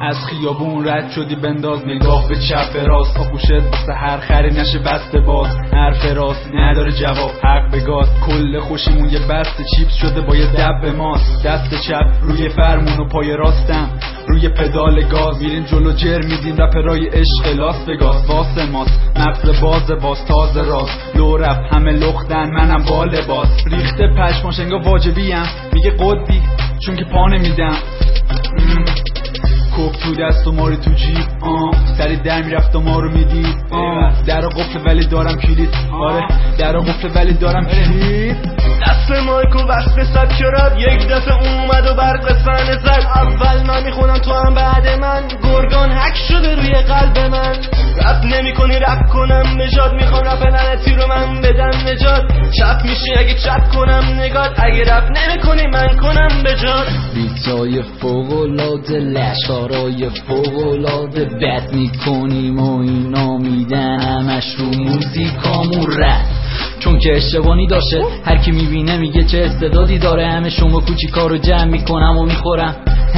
از خیابون رد شدی بنداز نگاه به چپ راست، آغوشت واسه هر خری نشه بسته باز. حرف راست نداره جواب، حق به گاز. کل خوشیمون یه بسته چیپس شده با یه دب ماست. دست چپ روی فرمون و پای راستم روی پدال گاز. میریم جلو جر میدیم رپرای عشق لاس وگاس. واسه ماست مغز باز تازه راست. لو رپ همه لختن منم با لباس. ریخته پشماش انگار واجبیم میگه قطبی چون که پا نمیدم. کوب تو دست و ماری تو جیب سری در میرفت و ما رو میدید. در قفل ولی دارم کلید. آره در قفل ولی دارم کلید. دست مایکو وصف به سبکرات یک دفعه اومد و برق فن زد. اول من میخونم تو هم بعد من. گرگان هک شده روی قلب من. رپ نمی کنی رپ کنم نجات. میخوام رپ لعنتی رو من بدم نجات. چپ میشی اگه چپ کنم نگات. اگه رپ نمی کنی من کنم بجات. بیتای فوق‌العاده لشکارای فوق‌العاده بد میکنیم و اینا میدن همش رو موزیکامون رپ. چون که اشتباهی داشته هر کی میبینه میگه چه استعدادی داره. همه شما کوچیکا رو جمع میکنم و میخورم.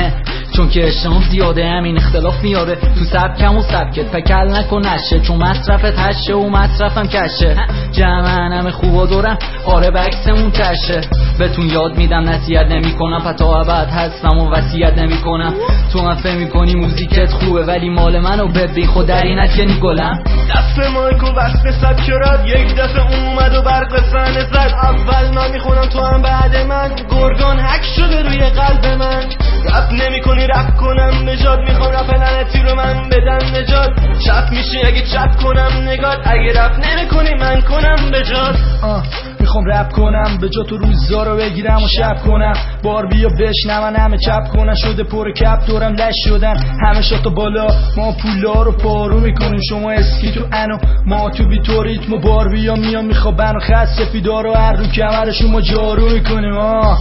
چون که اشتهام زیاده همین اختلاف میاره تو سبکم و سبکت. پکل نکن نشه چون مصرفت هشه و مصرفم کشه. جمعن همه خوبا دورم آره بکسمون تشه. بهتون یاد میدم نصیحت نمی کنم پتا ابد هستم و وصیت نمی کنم. تو هم فهم میکنی موزیکت خوبه ولی مال منو ببین خود در اینت که نیگلم. دست مایکو وصف سبکرات یک دفعه اومد و برق فن زد. اول من میخونم تو هم بعد من. گرگان هک شده روی قلب من. رپ نمی کنی رپ کنم نجات. میخوام رپ لعنتی رو من بدم نجات. چپ میشی اگه چپ کنم نگات. اگه رپ نمی کنی من کنم بجات. میخوام رپ کنم به جا تو روزا رو بگیرم و شب کنم. بار بیا بشنون همه چپ کنن. شده پر کپ دورم لش شدن همه شاتو بالا. ما پولا رو پارو میکنیم شما اسکی تو انو ما تو بیتو ریتم و بار بیا میام میخوابن و خست سفیدا رو هر رو کمرشون ما جارو میکنیم.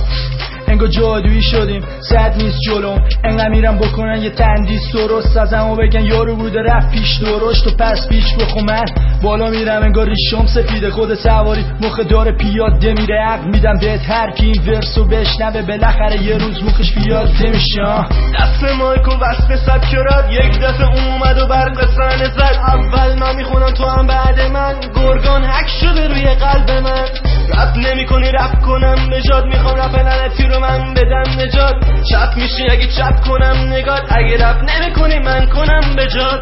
انگار جادویی شدیم صد نیست جلوم. انقدر میرم بکنن یه تندیس درست ازم و بگن یارو بوده رفت پیش درشت و پس پیش بخو. من بالا میرم انگار ریشم سفیده خود سواری مخ داره پیاده میره. عقل میدم بهت هر کی این ورسو بشنوه بالاخره یه روز مخش پیاده میشه. دست مایکو وصف سبکرات یک دفعه اومد و برق فن زد. اول من میخونم تو هم بعد من. گرگان هک شده روی قلب من. رپ نمی کنی رپ کنم نجات. میخوام رپ لعنتی رو من بدم نجات. چپ میشی اگه چپ کنم نگات. اگه رپ نمی کنی من کنم بجات.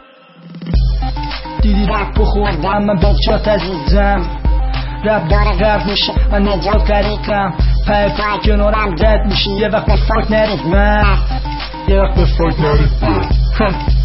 دیدی رپ بخوردم من بچات عزیزم. رپ داره غرب میشه من نجات کریکم. پای کنارم رد میشی یه وقت به فاک نرید من. یه وقت به فاک نرید من.